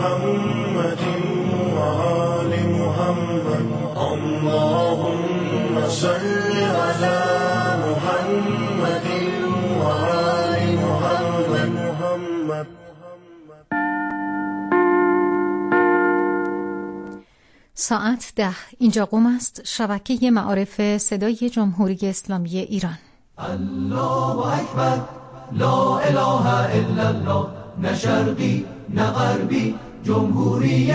محمد وآل محمد اللهم صل على محمد وآل محمد. ساعت 10 اینجا قم است، شبکه معارف صدای جمهوری اسلامی ایران. الله اکبر، لا اله الا الله، نه شرقی نه غربی، جمهوری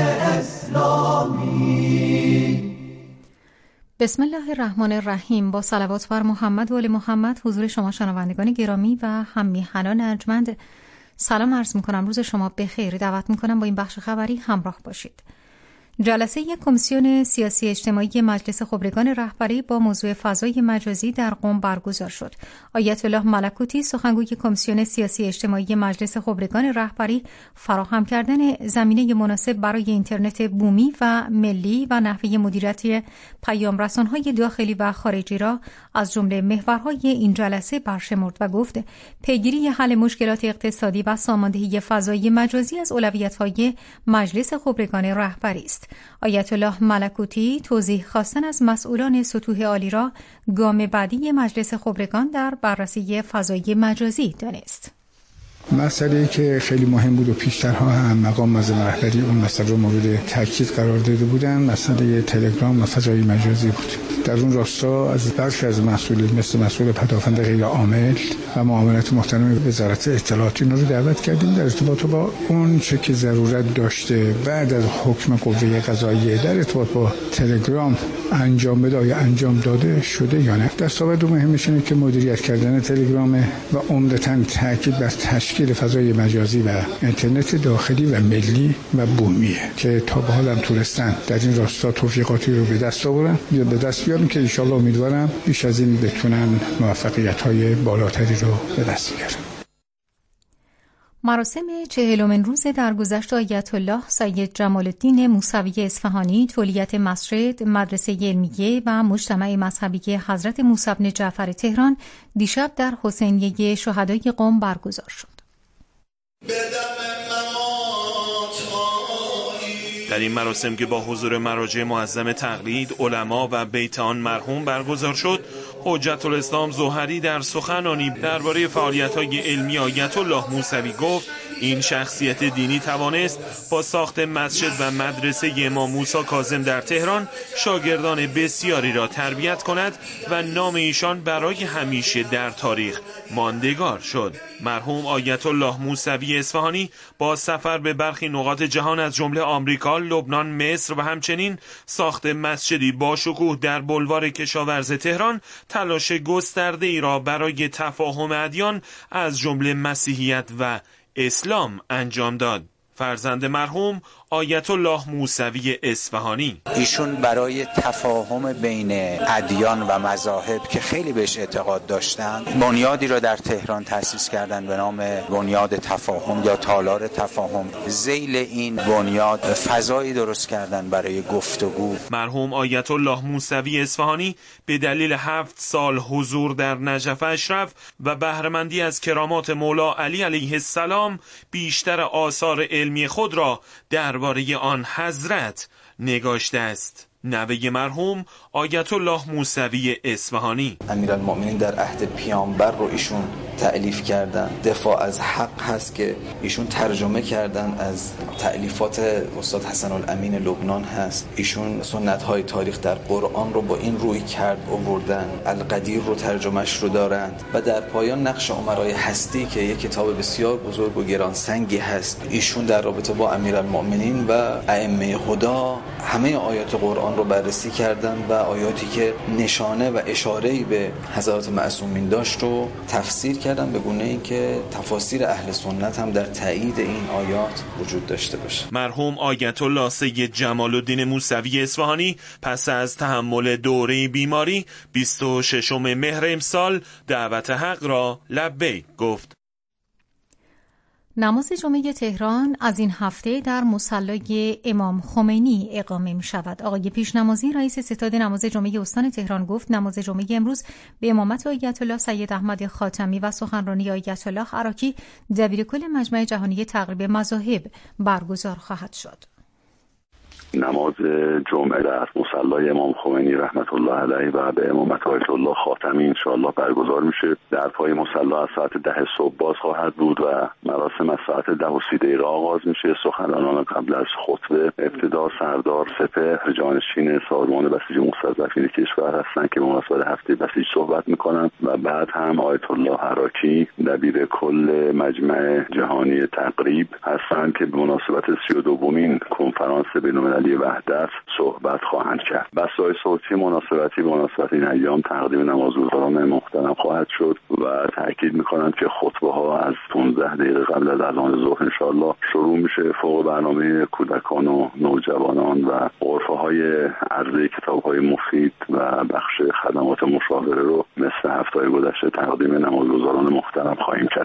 اسلامی. بسم الله الرحمن الرحیم. با صلوات بر محمد و آل محمد حضور شما شنوندگان گرامی و هم میهنان ارجمند سلام عرض میکنم. روز شما بخیر. دعوت میکنم با این بخش خبری همراه باشید. جلسه کمیسیون سیاسی اجتماعی مجلس خبرگان رهبری با موضوع فضای مجازی در قم برگزار شد. آیت الله ملکوتی سخنگوی کمیسیون سیاسی اجتماعی مجلس خبرگان رهبری فراهم کردن زمینه مناسب برای اینترنت بومی و ملی و نحوه مدیریت پیام‌رسان‌های داخلی و خارجی را از جمله محورهای این جلسه برشمرد و گفت پیگیری حل مشکلات اقتصادی و ساماندهی فضای مجازی از اولویت‌های مجلس خبرگان رهبری است. آیت الله ملکوتی توضیح خواستن از مسئولان سطوح عالی را گام بعدی مجلس خبرگان در بررسی فضای مجازی دانست. مسئله‌ای که خیلی مهم بود و پیشترها هم مقام معظم رهبری اون مسئله رو مورد تاکید قرار داده بودن، مسئله تلگرام و فضای مجازی بود. در اون راستا از برخی از مسئولین مثل مسئول پدافند غیر عامل و معاونت محترم وزارت اطلاعات این رو دعوت کردیم در ارتباط با اون چه که ضرورت داشته بعد از حکم قوه قضاییه در ارتباط با تلگرام انجام بده یا انجام داده شده یا نه. دستاورد مهمش اینه که مدیریت کردن تلگرام و عمدتاً تاکید بر تشکیل فضای مجازی و اینترنت داخلی و ملی و بومیه که تا به حال هم تونستن در این راستا توفیقاتی رو به دست آورن یا به دست بیارن که ان شاءالله امیدوارم بیش از این بتونن موفقیت‌های بالاتری رو به دست بیارن. مراسم 40مین روز درگذشت آیت الله سید جمال الدین موسوی اصفهانی تولیت مسجد مدرسه علمیه و مجتمع مذهبی حضرت موسی بن جعفر تهران دیشب در حسینیه شهدای قم برگزار شد. در این مراسم که با حضور مراجع معظم تقلید، علما و بیت آن مرحوم برگزار شد، حجت الاسلام زهری در سخنانی درباره فعالیت‌های علمی آیت الله موسوی گفت این شخصیت دینی توانست با ساخت مسجد و مدرسه امام موسی کاظم در تهران شاگردان بسیاری را تربیت کند و نام ایشان برای همیشه در تاریخ ماندگار شد. مرحوم آیت الله موسوی اصفهانی با سفر به برخی نقاط جهان از جمله آمریکا، لبنان، مصر و همچنین ساخت مسجدی با شکوه در بلوار کشاورز تهران تلاش گسترده ای را برای تفاهم ادیان از جمله مسیحیت و اسلام انجام داد. فرزند مرحوم آیت الله موسوی اصفهانی ایشون برای تفاهم بین ادیان و مذاهب که خیلی بهش اعتقاد داشتن بنیادی را در تهران تأسیس کردن به نام بنیاد تفاهم یا تالار تفاهم. ذیل این بنیاد فضایی درست کردن برای گفتگو. مرحوم آیت الله موسوی اصفهانی به دلیل 7 سال حضور در نجف اشرف و بهره‌مندی از کرامات مولا علی علیه السلام بیشتر آثار علمی خود را درباره آن حضرت نگاشته است. نوه مرحوم آیت الله موسوی اصفهانی امیرالمؤمنین در عهد پیامبر رو ایشون تألیف کردن. دفاع از حق هست که ایشون ترجمه کردن از تألیفات استاد حسن الامین لبنان هست. ایشون سنت‌های تاریخ در قرآن رو با این روی کرد آوردن. القدیر رو ترجمهش رو دارند و در پایان نقش امرای هستی که یک کتاب بسیار بزرگ و گرانسنگی هست. ایشون در رابطه با امیرالمؤمنین و ائمه هدا همه آیات قرآن رو بررسی کردن و آیاتی که نشانه و اشاره‌ای به حضرات معصومین داشت رو تفسیر کردن به گونه‌ای که تفاسیر اهل سنت هم در تایید این آیات وجود داشته باشه. مرحوم آیت الله سید جمال الدین موسوی اصفهانی پس از تحمل دوره بیماری 26 مهر امسال دعوت حق را لبیک گفت. نماز جمعه تهران از این هفته در مصلی امام خمینی اقامه می شود. آقای پیشنمازی رئیس ستاد نماز جمعه استان تهران گفت نماز جمعه امروز به امامت آیت الله سید احمد خاتمی و سخنرانی آیت الله عراقی دبیرکل مجمع جهانی تقریب مذاهب برگزار خواهد شد. نماز جمعه در مصلی امام خمینی رحمت الله علیه و به امامت آیت الله خاتمی انشاءالله برگزار میشه. در پای مصلی از ساعت 10 صبح باز خواهد بود و مراسم از ساعت 10:30 آغاز میشه. سخنرانان قبل از خطبه ابتدا سردار سپهر جانشین سازمان بسیج مستضعفین کشور هستند که مناسبت هفته بسیج صحبت میکنند و بعد هم آیت الله عراقی دبیر کل مجمع جهانی تقریب هستند که به مناسبت 32مین کنفرانس بین‌المللی وحدت صحبت خواهند کرد. بسای صوتی مناسبتی به مناسبت این ایام تقدیم نمازگزاران محترم خواهد شد و تاکید می‌کنند که خطبه ها از 15 دقیقه قبل از اذان ظهر انشاءالله شروع میشه. فوق برنامه کودکان و نوجوانان و غرفه‌های عرضه کتاب‌های مفید و بخش خدمات مشاوره رو مثل هفته‌های گذشته تقدیم نمازگزاران محترم خواهیم کرد.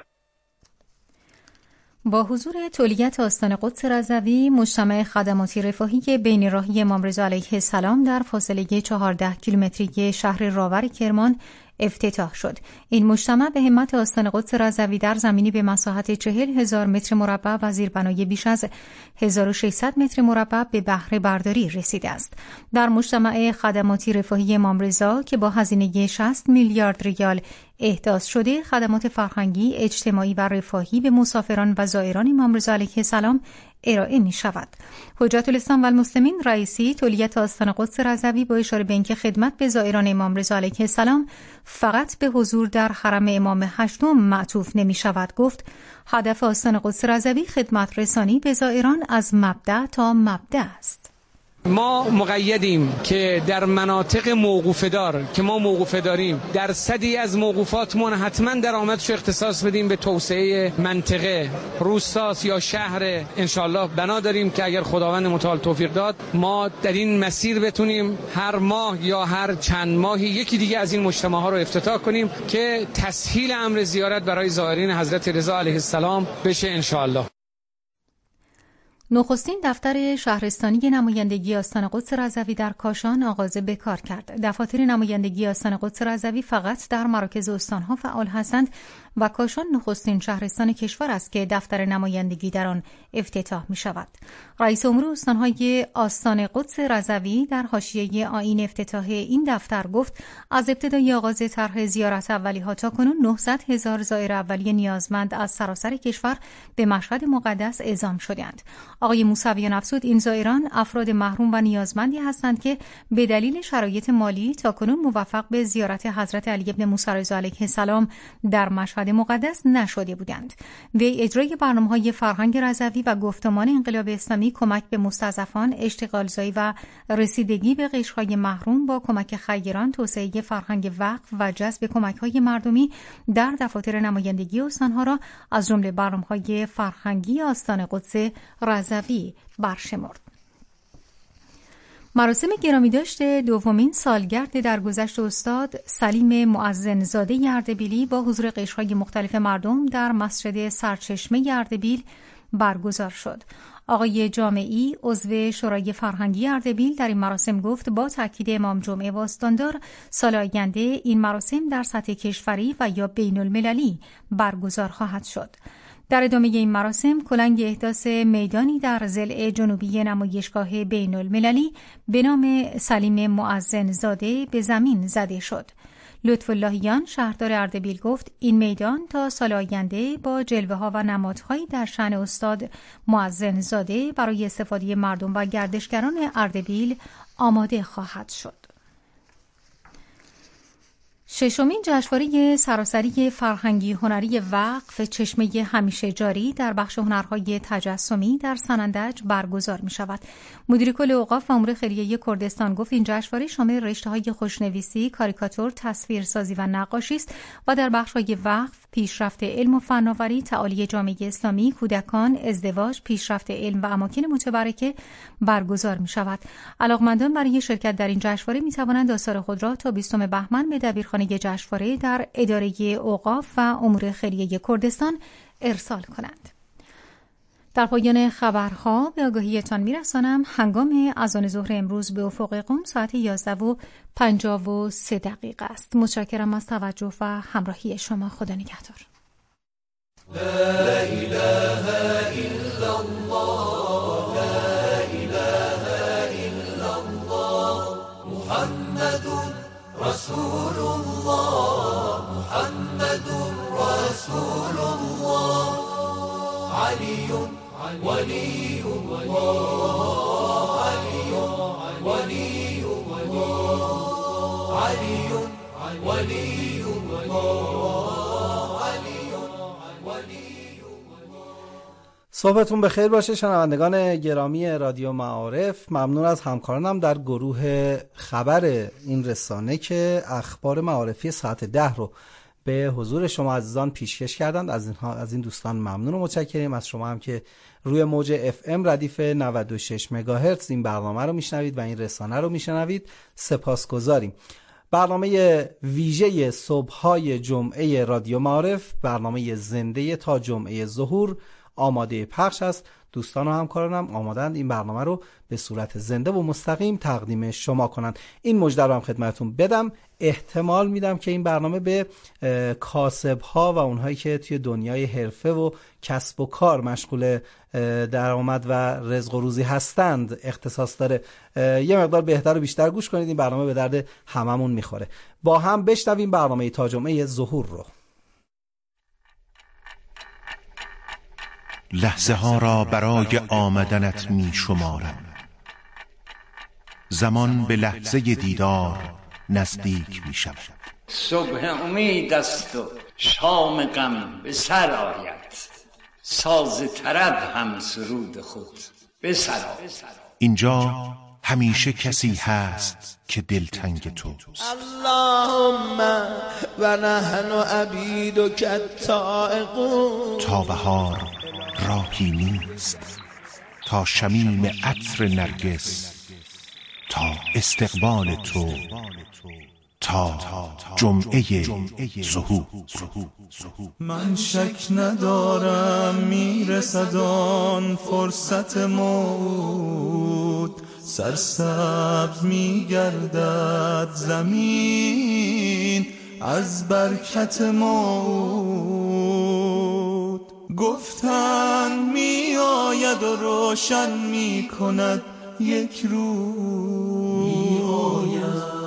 با حضور تولیت آستان قدس رضوی، مجتمع خدماتی رفاهی بین راهی امام رضا علیه السلام در فاصله 14 کیلومتری شهر راور کرمان افتتاح شد. این مجتمع به همت آستان قدس رضوی در زمینی به مساحت 40,000 متر مربع و زیربنای بیش از 1600 متر مربع به بهره برداری رسیده است. در مجتمع خدماتی رفاهی امام رضا که با هزینه 60 میلیارد ریال احداث شده، خدمات فرهنگی، اجتماعی و رفاهی به مسافران و زائران امام رضا علیه السلام ارائه می شود. حجت الاسلام و المسلمین رئیسی تولیت آستان قدس رضوی با اشاره به اینکه خدمت به زائران امام رضا علیه السلام فقط به حضور در حرم امام هشتم معطوف نمی شود گفت هدف آستان قدس رضوی خدمت رسانی به زائران از مبدأ تا مبدأ است. ما مقیدیم که در مناطق موقوفه دار که ما موقوفه داریم درصدی از موقوفاتمون حتما درآمدشو اختصاص بدیم به توسعه منطقه، روستاس یا شهر. انشالله بنا داریم که اگر خداوند متعال توفیق داد ما در این مسیر بتونیم هر ماه یا هر چند ماهی یکی دیگه از این مجتمع ها رو افتتاح کنیم که تسهیل امر زیارت برای زائرین حضرت رضا علیه السلام بشه انشالله. نخستین دفتر شهرستانی نمایندگی آستان قدس رضوی در کاشان آغاز به کار کرد. دفاتر نمایندگی آستان قدس رضوی فقط در مراکز استانها فعال هستند و کاشان نخستین شهرستان کشور است که دفتر نمایندگی در آن افتتاح می شود. رئیس امور استانهای آستان قدس رضوی در حاشیه آیین افتتاح این دفتر گفت از ابتدای آغاز طرح زیارت اولی‌ها تا کنون 900,000 زائر اولیه نیازمند از سراسر کشور به مشهد مقدس اعزام شدند. آقای موسویان افزود این زائران افراد محروم و نیازمندی هستند که به دلیل شرایط مالی تاکنون موفق به زیارت حضرت علی ابن موسی رضا علیه السلام در مشهد مقدس نشده بودند. وی اجرای برنامه‌های فرهنگ رضوی و گفتمان انقلاب اسلامی، کمک به مستضعفان، اشتغالزایی و رسیدگی به قشرهای محروم با کمک خیران، توسعه فرهنگ وقف و جذب کمک‌های مردمی در دفاتر نمایندگی استان‌ها را از جمله برنامه‌های فرهنگی آستان قدس رضوی برشمرد. مراسم گرامیداشت دومین سالگرد درگذشت استاد سلیم مؤذن‌زاده اردبیلی با حضور قشرهای مختلف مردم در مسجد سرچشمه اردبیل برگزار شد. آقای جامعی عضو شورای فرهنگی اردبیل در این مراسم گفت با تاکید امام جمعه و استاندار سال آینده این مراسم در سطح کشوری و یا بین المللی برگزار خواهد شد. در ادامه این مراسم کلنگ احداث میدانی در ضلع جنوبی نمایشگاه بین المللی به نام سلیم مؤذن‌زاده به زمین زده شد. لطف اللهیان شهردار اردبیل گفت این میدان تا سال آینده با جلوه ها و نمادهایی در شأن استاد مؤذن‌زاده برای استفاده مردم و گردشگران اردبیل آماده خواهد شد. ششمین جشنواره سراسری فرهنگی هنری وقف چشمه همیشه جاری در بخش هنرهای تجسمی در سنندج برگزار می شود. مدیر کل اوقاف و امور خیریه کردستان گفت این جشنواره شامل رشته‌های خوشنویسی، کاریکاتور، تصویرسازی و نقاشی است و در بخش‌های وقف، پیشرفت علم و فناوری، تعالی جامعه اسلامی، کودکان، ازدواج، پیشرفت علم و اماکن متبرکه برگزار می شود. علاقمندان برای شرکت در این جشنواره می توانند آثار خود را تا 20 بهمن به دبیرخانه جشنواره در اداره اوقاف و امور خیریه کردستان ارسال کنند. در پایان خبرها به آگاهیتان میرسانم هنگام اذان ظهر امروز به افق قم ساعت 11:53 است. متشکرم از توجه و همراهی شما. خدا نگهدار. لا اله الا الله، لا اله الا الله، محمد رسول الله، محمد رسول الله، علی ولی الله، علی ولی الله، علی ولی الله، علی ولی. صحبتون بخیر باشه شنوندگان گرامی رادیو معارف. ممنون از همکارانم در گروه خبر این رسانه که اخبار معارفی ساعت 10 رو به حضور شما عزیزان پیشکش کردند. از این دوستان ممنون و متشکریم. از شما هم که روی موج FM ردیف 96 مگاهرتز این برنامه رو میشنوید و این رسانه رو میشنوید سپاسگزاریم. برنامه ویژه صبح‌های جمعه رادیو معارف، برنامه زنده تا جمعه ظهور آماده پخش است. دوستان و همکارانم آمادند این برنامه رو به صورت زنده و مستقیم تقدیم شما کنند. این مژده رو هم خدمتتون بدم، احتمال میدم که این برنامه به کاسب‌ها و اونهایی که توی دنیای حرفه و کسب و کار مشغول درآمد و رزق و روزی هستند اختصاص داره. یه مقدار بهتر و بیشتر گوش کنید، این برنامه به درد هممون میخوره. با هم بشنویم برنامه تا جمعه ظهور رو. لحظه ها را برای آمدنت می شمارم، زمان به لحظه دیدار نزدیک می شود. صبح امید است و شام غم به سر آید، ساز طرب هم سرود خود به سر آید. اینجا همیشه کسی هست که دلتنگ توست. اللهم و نحن عبیدک الطائعون. تا بهار راهی نیست، تا شمیم عطر نرگس، تا استقبال تو، تا جمعه ظهور. من شک ندارم میرسد آن فرصت موعود، سرسبز میگردد زمین از برکت موعود. گفتن می آید و روشن می کند یک روز،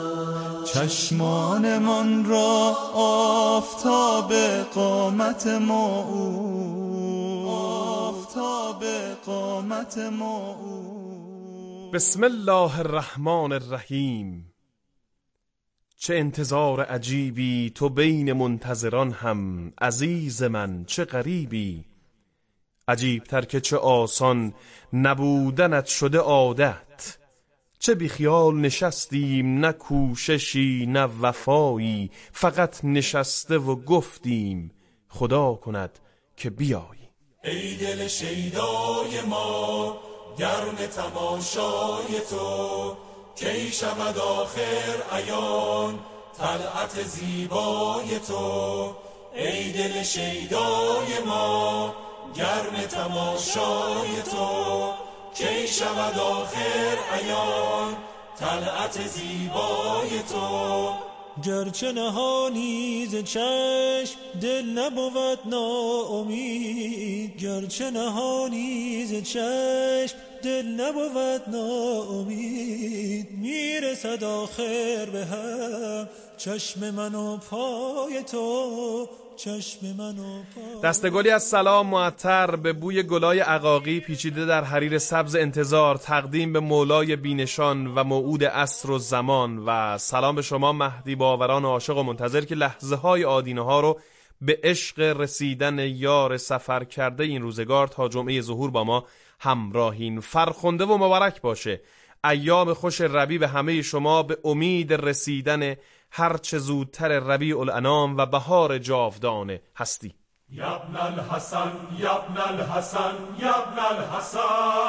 چشمان من را آفتاب قامت موعود، آفتاب قامت موعود. بسم الله الرحمن الرحیم. چه انتظار عجیبی تو بین منتظران هم، عزیز من چه غریبی. عجیبتر که چه آسان نبودنت شده عادت، چه بیخیال نشستیم نه کوششی نه وفایی، فقط نشسته و گفتیم خدا کند که بیایی. ای دل شیدای ما گرم تماشای تو، کی شود آخر عیان طلعت زیبای تو. ای دل شیدای ما گرم تماشای تو، کی شود آخر عیان طلعت زیبای تو. گرچه نهانی ز چشم دل نبود ناامید، گرچه نهانی ز چشم دل نبود ناامید. میرسد آخر به هم چشم من و پای تو، چشم من و پای. دستگلی از سلام معطر به بوی گلای عقاقی پیچیده در حریر سبز انتظار، تقدیم به مولای بینشان و موعود عصر و زمان. و سلام به شما مهدی باوران عاشق و منتظر که لحظه های آدینه ها رو به عشق رسیدن یار سفر کرده این روزگار تا جمعه ظهور با ما همراهین. فرخنده و مبارک باشه ایام خوش ربیع به همه شما، به امید رسیدن هرچه زودتر ربیع الانام و بهار جاودان هستی. یا ابن الحسن یا ابن الحسن یا ابن الحسن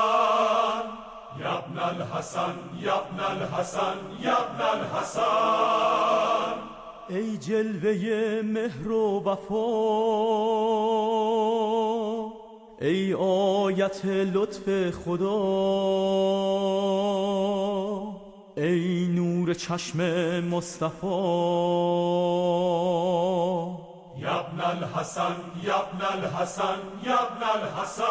یا ابن الحسن یا ابن الحسن یا ابن الحسن. ای جلوه مهر و وفا، ای آیت لطف خدا، ای نور چشم مصطفی. یا ابن الحسن یا ابن الحسن یا ابن الحسن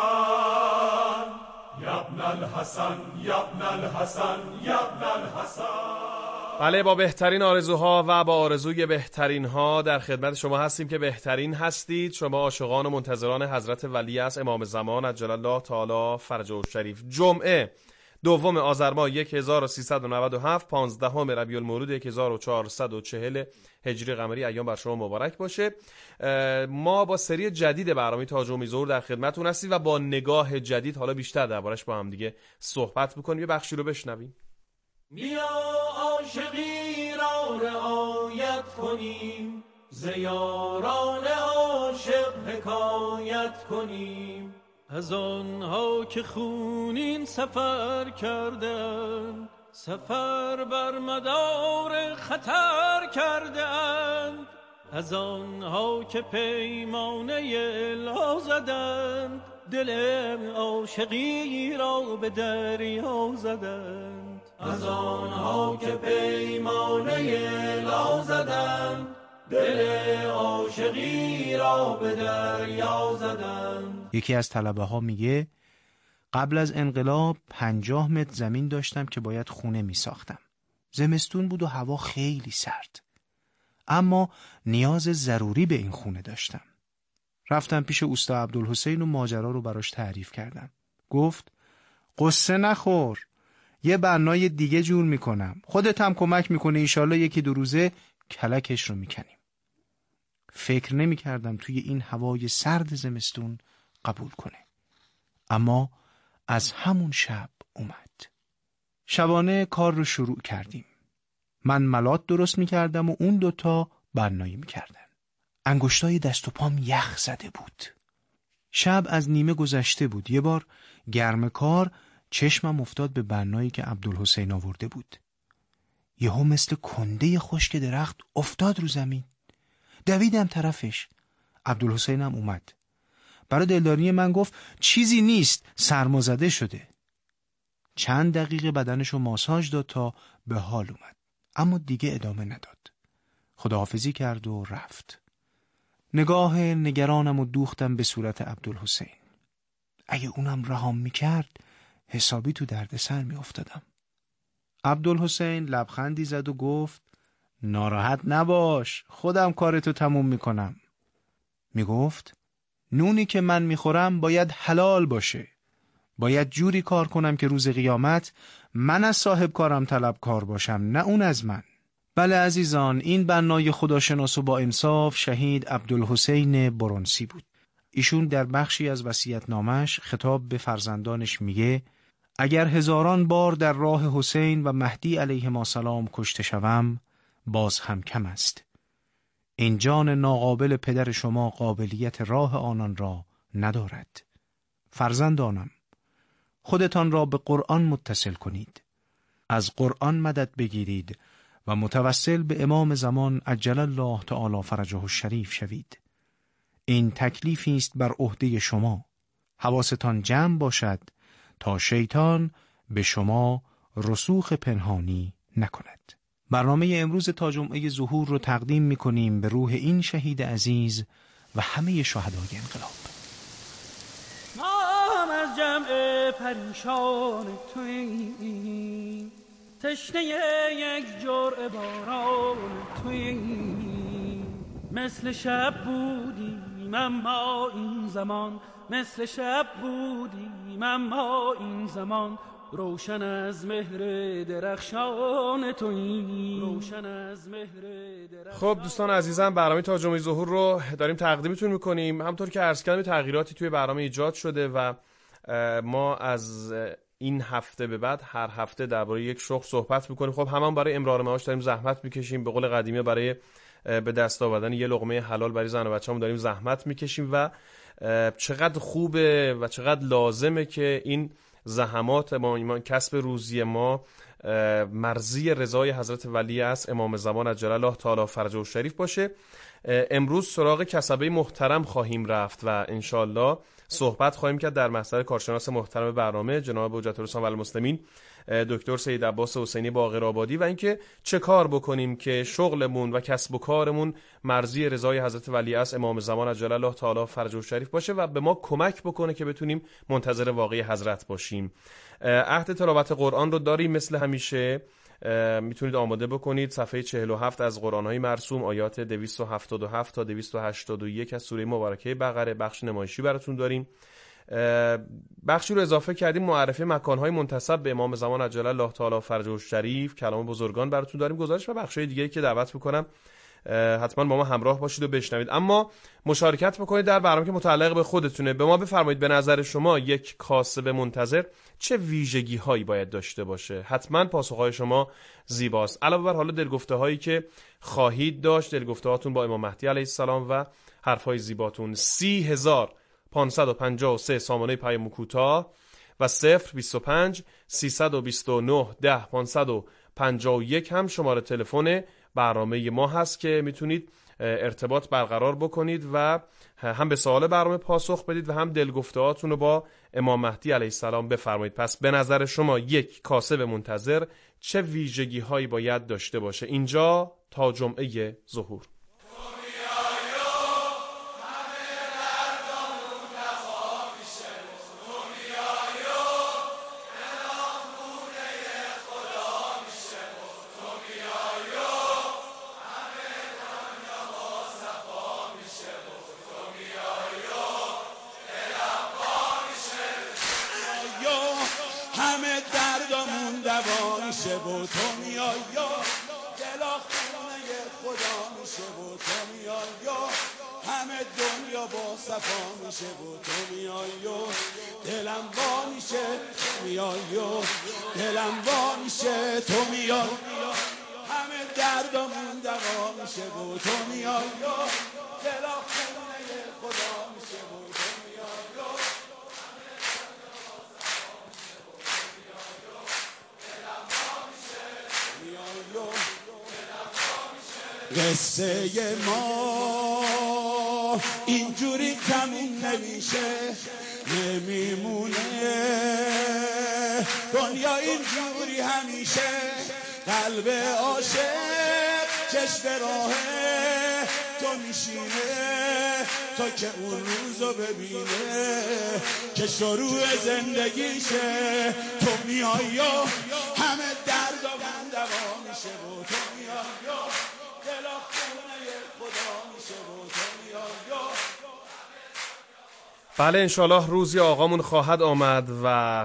یا ابن الحسن یا ابن الحسن یا ابن الحسن. بله، با بهترین آرزوها و با آرزوی بهترین ها در خدمت شما هستیم که بهترین هستید. شما عاشقان و منتظران حضرت ولیعصر امام زمان عجل الله تعالی فرجه الشریف. جمعه دوم آذر ماه 1397 15 ربیع المولود 1440 هجری قمری ایام بر شما مبارک باشه. ما با سری جدید برنامه تاج و میزور در خدمتتون هستیم و با نگاه جدید حالا بیشتر دربارش با هم دیگه صحبت بکنیم. یه بخشی رو بشنویم. بیا عاشقی را رعایت کنیم، ز یاران عاشق حکایت کنیم. از آنها که خونین سفر کردند، سفر بر مدار خطر کردند. از آنها که پیمانه لا زدند، دل عاشقی را به دریا زدند. از آنها که پیمانه لا زدند، دل عاشقی را به دریا زدند. یکی از طلبه ها میگه قبل از انقلاب 50 متر زمین داشتم که باید خونه می ساختم. زمستون بود و هوا خیلی سرد، اما نیاز ضروری به این خونه داشتم. رفتم پیش اوستا عبدالحسین و ماجرا رو براش تعریف کردم. گفت قصه نخور، یه بنای دیگه جور میکنم، خودت هم کمک میکنه، ایشالله یکی دو روزه کلکش رو میکنیم. فکر نمیکردم توی این هوای سرد زمستون قبول کنه، اما از همون شب اومد. شبانه کار رو شروع کردیم. من ملات درست میکردم و اون دوتا بنایی میکردن. انگشتای دست و پام یخ زده بود. شب از نیمه گذشته بود. یه بار گرم کار چشمم افتاد به بنایی که عبدالحسین آورده بود. یهو مثل کنده خشک درخت افتاد رو زمین. دویدم طرفش. عبدالحسینم اومد. برای دلداری من گفت چیزی نیست، سرمازده شده. چند دقیقه بدنشو ماساژ داد تا به حال اومد، اما دیگه ادامه نداد. خداحافظی کرد و رفت. نگاه نگرانم و دوختم به صورت عبدالحسین. اگه اونم رهام میکرد حسابی تو دردسر میافتادم. عبدالحسین لبخندی زد و گفت ناراحت نباش، خودم کارتو تموم میکنم. میگفت نونی که من میخورم باید حلال باشه. باید جوری کار کنم که روز قیامت من از صاحب کارم طلبکار باشم، نه اون از من. بله عزیزان، این بنای خداشناس و با انصاف شهید عبدالحسین برونسی بود. ایشون در بخشی از وصیت‌نامه‌اش خطاب به فرزندانش میگه اگر هزاران بار در راه حسین و مهدی علیهما السلام کشته شوم باز هم کم است. این جان ناقابل پدر شما قابلیت راه آنان را ندارد. فرزندانم، خودتان را به قرآن متصل کنید، از قرآن مدد بگیرید و متوسل به امام زمان عجل الله تعالی فرجه الشریف شوید. این تکلیفی است بر عهده شما. حواستان جمع باشد تا شیطان به شما رسوخ پنهانی نکند. برنامه امروز تا جمعه ظهور رو تقدیم می‌کنیم به روح این شهید عزیز و همه شهدای انقلاب. ما از جمع پریشان توییم، تشنه یک جرعه باران توییم. مثل شب بودیم اما این زمان، مثل شب بودیم اما این زمان، روشن از مهر درخشان تویی، روشن از مهر درخشان. خب دوستان عزیزم، برنامه تا جمعه ظهور رو داریم تقدیمتون میکنیم. همونطور که عرض کردم تغییراتی توی برنامه ایجاد شده و ما از این هفته به بعد هر هفته درباره یک شغل صحبت میکنیم. خب همون برای امرار معاش داریم زحمت میکشیم، به قول قدیمی برای به دست آوردن یه لقمه حلال برای زن و بچه‌مون داریم زحمت میکشیم و چقدر خوبه و چقدر لازمه که این زحمات ما، ایمان کسب روزی ما مرضی رضای حضرت ولیعصر امام زمان عجل الله تعالی فرجه الشریف باشه. امروز سراغ کسبه محترم خواهیم رفت و انشالله صحبت خواهیم کرد در محضر کارشناس محترم برنامه جناب حجت الاسلام و المسلمین دکتر سید عباس حسینی باقرآبادی و اینکه چه کار بکنیم که شغلمون و کسب و کارمون مرضی رضای حضرت ولیعصر امام زمان عجل الله تعالی فرجه الشریف باشه و به ما کمک بکنه که بتونیم منتظر واقعی حضرت باشیم. عهد تلاوت قرآن رو داریم مثل همیشه، میتونید آماده بکنید. صفحه 47 از قرآن‌های مرسوم، آیات 277 تا 281 از سوره مبارکه بقره، بخش نمایشی براتون داریم. بخشی رو اضافه کردیم معرفی مکان‌های منتسب به امام زمان عجل الله تعالی فرجه الشریف، کلام بزرگان براتون داریم، گزارش و بخش‌های دیگه‌ای که دعوت می‌کنم حتما با ما همراه باشید و بشنوید. اما مشارکت بکنید در برنامه که متعلق به خودتونه. به ما بفرمایید به نظر شما یک کاسب منتظر چه ویژگی‌هایی باید داشته باشه؟ حتما پاسخ‌های شما زیباست. علاوه بر حالا دلگفته‌هایی که خواهید داشت، دلگفته‌هاتون با امام مهدی علیه السلام و حرف‌های زیباتون. 30553 سامانه پیام کوتاه و 025 329 10 551 هم شماره تلفن برنامه ما هست که میتونید ارتباط برقرار بکنید و هم به سوال برنامه پاسخ بدید و هم دلگفته‌هاتون رو با امام مهدی علیه السلام بفرمایید. پس به نظر شما یک کاسب منتظر چه ویژگی هایی باید داشته باشه؟ اینجا تا جمعه ظهور. قصه ما اینجوری تموم نمیشه، نمیمونه دنیا اینجوری همیشه. قلب عاشق چشم راه تو میشینه تا که اون روزو ببینه که شروع زندگیشه. تو میای و همه دردامون دوا میشه و تو میای و دل خونه خدا میشه و تو میای و بله انشالله روزی آقامون خواهد آمد و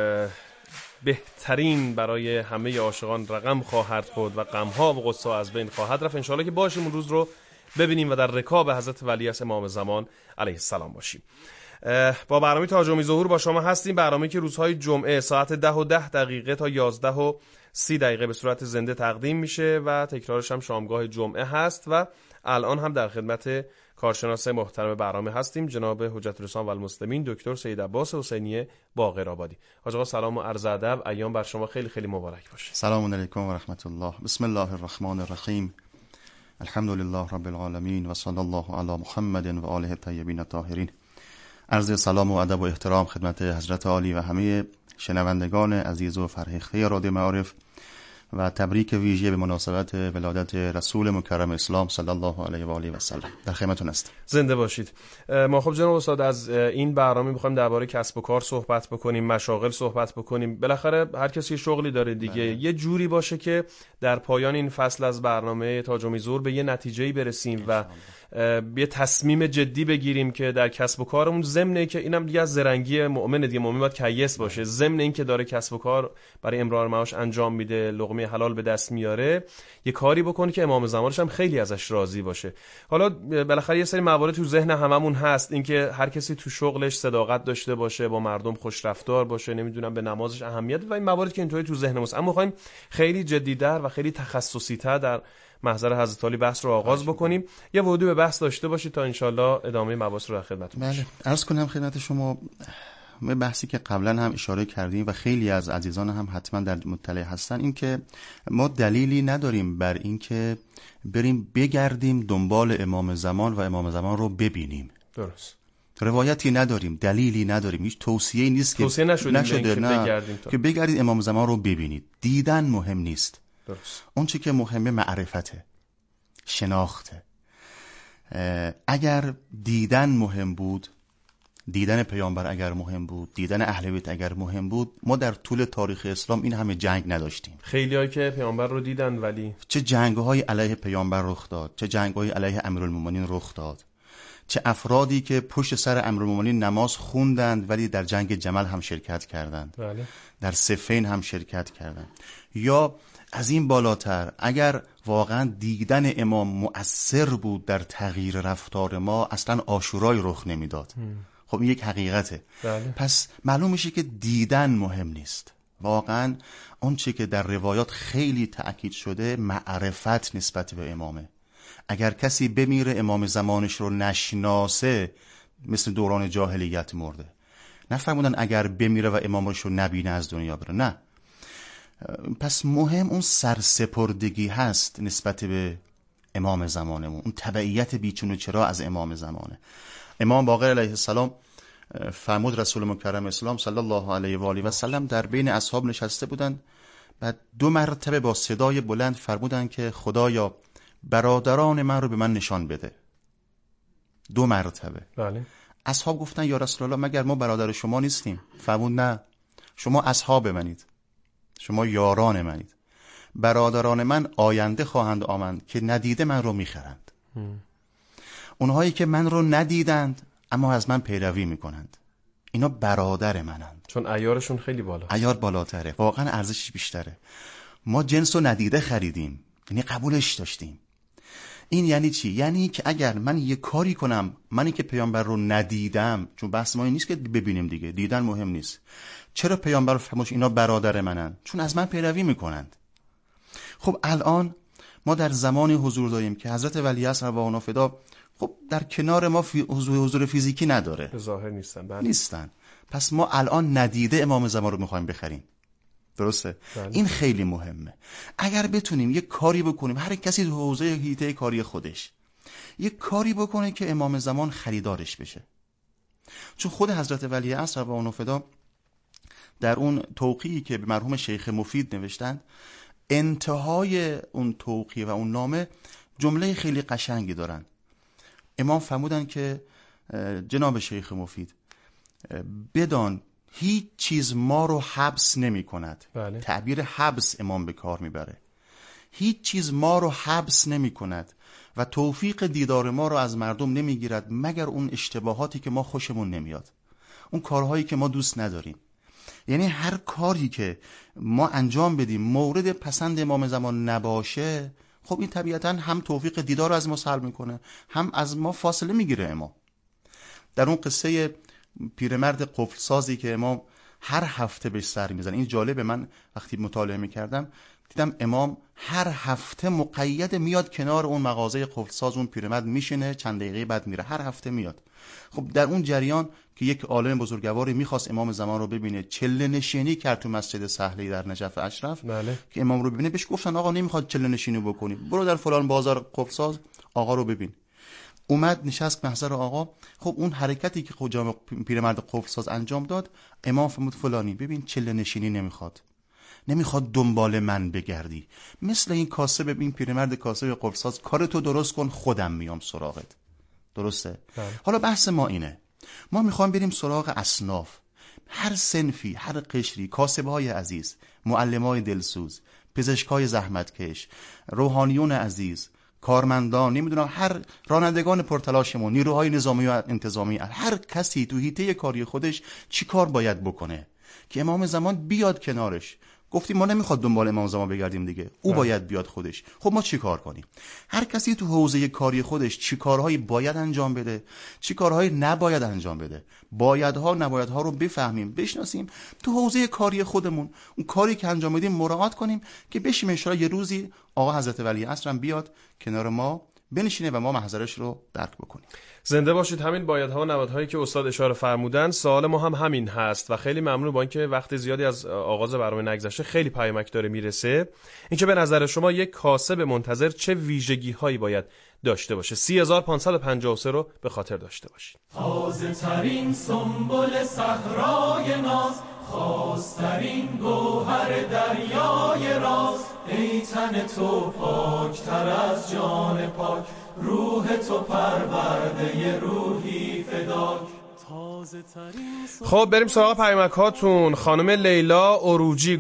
بهترین برای همه عاشقان رقم خواهد خورد و غم‌ها و غصه‌ها از بین خواهد رفت. انشالله که باشیم اون روز رو ببینیم و در رکاب حضرت ولیعصر امام زمان علیه السلام باشیم. با برنامه تا جمعه ظهور با شما هستیم، برنامه که روزهای جمعه ساعت 10:10 تا 11:30 به صورت زنده تقدیم میشه و تکرارش هم شامگاه جمعه هست و الان هم در خدمت کارشناس محترم برنامه هستیم جناب حجت الاسلام و المسلمین دکتر سید عباس حسینی باقرآبادی. حاج آقا سلام و عرض ادب، ایام بر شما خیلی خیلی مبارک باشه. سلام علیکم و رحمت الله. بسم الله الرحمن الرحیم. الحمد لله رب العالمین و صلی الله علی محمد و آله الطیبین الطاهرین. عرض سلام و ادب و احترام خدمت حضرت عالی و همه شنوندگان عزیز و فرهیخته رادیو معارف و تبریک ویژه به مناسبت ولادت رسول مکرم اسلام صلی الله علیه و آله و سلم. در خدمتتون است. زنده باشید. ما خب جناب استاد از این برنامه می‌خوایم درباره کسب و کار صحبت بکنیم، مشاغل صحبت بکنیم. بالاخره هر کسی شغلی داره دیگه. یه جوری باشه که در پایان این فصل از برنامه تا جمعه ظهور به یه نتیجه‌ای برسیم و یه تصمیم جدی بگیریم که در کسب و کارمون ضمن که اینم دیگه از زرنگی مؤمن دیگه، مؤمن باید کیس باشه، ضمن این که داره کسب و کار برای امرار معاش انجام میده، لقمه حلال به دست میاره، یه کاری بکنه که امام زمانش هم خیلی ازش راضی باشه. حالا بالاخره یه سری موارد تو ذهن هممون هست، اینکه هر کسی تو شغلش صداقت داشته باشه، با مردم خوش رفتار باشه، نمیدونم به نمازش اهمیت و این موارد که اینطوری تو ذهنمون، اما می‌خوایم خیلی جدی‌تر و خیلی تخصصی‌تر در محضر حضرت علی بحث رو آغاز بکنیم. یه ورودی به بحث داشته باشید تا انشالله ادامه مباحث رو در خدمتتون باشیم. بله، عرض کنم خدمت شما به بحثی که قبلا هم اشاره کردیم و خیلی از عزیزان هم حتما در مطلع هستن، این که ما دلیلی نداریم بر این که بریم بگردیم دنبال امام زمان و امام زمان رو ببینیم. درست. روایتی نداریم، دلیلی نداریم، هیچ توصیه‌ای نیست که توصیه نشده نه که بگردید امام زمان رو ببینید. دیدن مهم نیست. درست. اون چی که مهمه معرفته، شناخته. اگر دیدن مهم بود، دیدن پیامبر اگر مهم بود، دیدن اهل بیت اگر مهم بود، ما در طول تاریخ اسلام این همه جنگ نداشتیم. خیلی‌هایی که پیامبر رو دیدن ولی چه جنگ‌های علیه پیامبر رخ داد، چه جنگ‌های علیه امیرالمومنین رخ داد، چه افرادی که پشت سر امیرالمومنین نماز خوندند ولی در جنگ جمل هم شرکت کردند. بله. در صفین هم شرکت کردند. یا از این بالاتر اگر واقعا دیدن امام مؤثر بود در تغییر رفتار ما، اصلا عاشورای رخ نمیداد. خب این یک حقیقته. بله. پس معلوم میشه که دیدن مهم نیست. واقعا اون چی که در روایات خیلی تأکید شده معرفت نسبت به امامه. اگر کسی بمیره امام زمانش رو نشناسه، مثل دوران جاهلیت مرده. نفرمودن اگر بمیره و امامش رو نبینه از دنیا بره، نه. پس مهم اون سرسپردگی هست نسبت به امام زمانمون، اون تبعیت بیچون و چرا از امام زمانه. امام باقر علیه السلام فرمود رسول مکرم اسلام صلی الله علیه و آله و سلم در بین اصحاب نشسته بودند، بعد 2 مرتبه با صدای بلند فرمودند که خدایا برادران من رو به من نشان بده. 2 مرتبه. بله. اصحاب گفتن یا رسول الله مگر ما برادر شما نیستیم؟ فرمود نه، شما اصحاب منید، شما یاران منید. برادران من آینده خواهند آمد که ندیده من رو میخرند. اونهایی که من رو ندیدند اما از من پیروی میکنند، اینا برادر منند. چون عیارشون خیلی بالا، عیار بالاتره، واقعا ارزشش بیشتره. ما جنس رو ندیده خریدیم، یعنی قبولش داشتیم. این یعنی چی؟ یعنی که اگر من یه کاری کنم، منی که پیامبر رو ندیدم، چون بحث ما این نیست که ببینیم دیگه، دیدن مهم نیست. چرا پیامبر رو فرمود اینا برادر منن؟ چون از من پیروی میکنند. خب الان ما در زمانی حضور داریم که حضرت ولیعصر و اروان فدا خب در کنار ما حضور فیزیکی نداره، به ظاهر نیستن. بله. نیستن. پس ما الان ندیده امام زمان رو میخوایم بخریم. درسته؟ بله. این خیلی مهمه. اگر بتونیم یک کاری بکنیم، هر کسی تو حوزه حیطه کاری خودش یک کاری بکنه که امام زمان خریدارش بشه. چون خود حضرت ولیعصر و اروان فدا در اون توقیعی که به مرحوم شیخ مفید نوشتن، انتهای اون توقیع و اون نامه جمله خیلی قشنگی دارن. امام فرمودن که جناب شیخ مفید بدان هیچ چیز ما رو حبس نمی کند. بله. تعبیر حبس امام به کار میبره. هیچ چیز ما رو حبس نمی کند و توفیق دیدار ما رو از مردم نمی گیرد مگر اون اشتباهاتی که ما خوشمون نمیاد، اون کارهایی که ما دوست نداریم. یعنی هر کاری که ما انجام بدیم مورد پسند امام زمان نباشه، خب این طبیعتا هم توفیق دیدار رو از ما سلب میکنه، هم از ما فاصله میگیره امام. در اون قصه پیرمرد قفل سازی که امام هر هفته بهش سر میزنه، این جالبه، من وقتی مطالعه میکردم دیدم امام هر هفته مقید میاد کنار اون مغازه قفل ساز، اون پیرمرد میشینه، چند دقیقه بعد میره، هر هفته میاد. خب در اون جریان که یک عالم بزرگواری میخواست امام زمان رو ببینه، چله نشینی کرد تو مسجد سهلی در نجف اشرف. بله. که امام رو ببینه، بهش گفتن آقا نمیخواد چله نشینی بکنی، برو در فلان بازار قفل ساز آقا رو ببین. اومد نشست محضر آقا. خب اون حرکتی که جناب پیرمرد قفل ساز انجام داد، امام فرمود فلانی ببین چله نشینی نمیخواد دنبال من بگردی، مثل این کاسب، ببین پیرمرد کاسب قفل ساز، کارتو درست کن خودم میام سراغت. درسته؟ حالا بحث ما اینه، ما میخوام بریم سراغ اصناف، هر صنفی، هر قشری، کاسبهای عزیز، معلمای دلسوز، پزشکای زحمتکش، روحانیون عزیز، کارمندان، نمیدونم هر رانندگان پرتلاشمون، نیروهای نظامی و انتظامی، هر کسی تو حیطه کاری خودش چی کار باید بکنه که امام زمان بیاد کنارش. گفتیم ما نمیخواد دنبال امام زمان بگردیم دیگه، او باید بیاد خودش. خب ما چی کار کنیم؟ هر کسی تو حوزه کاری خودش چی کارهایی باید انجام بده، چی کارهایی نباید انجام بده، بایدها نبایدها رو بفهمیم، بشناسیم، تو حوزه کاری خودمون اون کاری که انجام میدیم مراعات کنیم که بشیم ان شاءالله یه روزی آقا حضرت ولیعصر هم بیاد کنار ما بنشینه و ما محضرش رو درک بکنیم. زنده باشید. همین بایدها و نبایدهایی که استاد اشاره فرمودن، سوال ما هم همین هست و خیلی ممنون. با اینکه وقت زیادی از آغاز برنامه نگذشته، خیلی پیامک داره میرسه. اینکه به نظر شما یک کاسب منتظر چه ویژگی هایی باید داشته باشه. 3553 رو به خاطر داشته باشید. تازه ترین سنبل صحرای ناز، خواسترین گوهر دریای راز، ای تن تو پاکتر از جان پاک، روح تو پرورده روحی فداک. خب بریم سراغ پیامک هاتون. خانم لیلا اروجی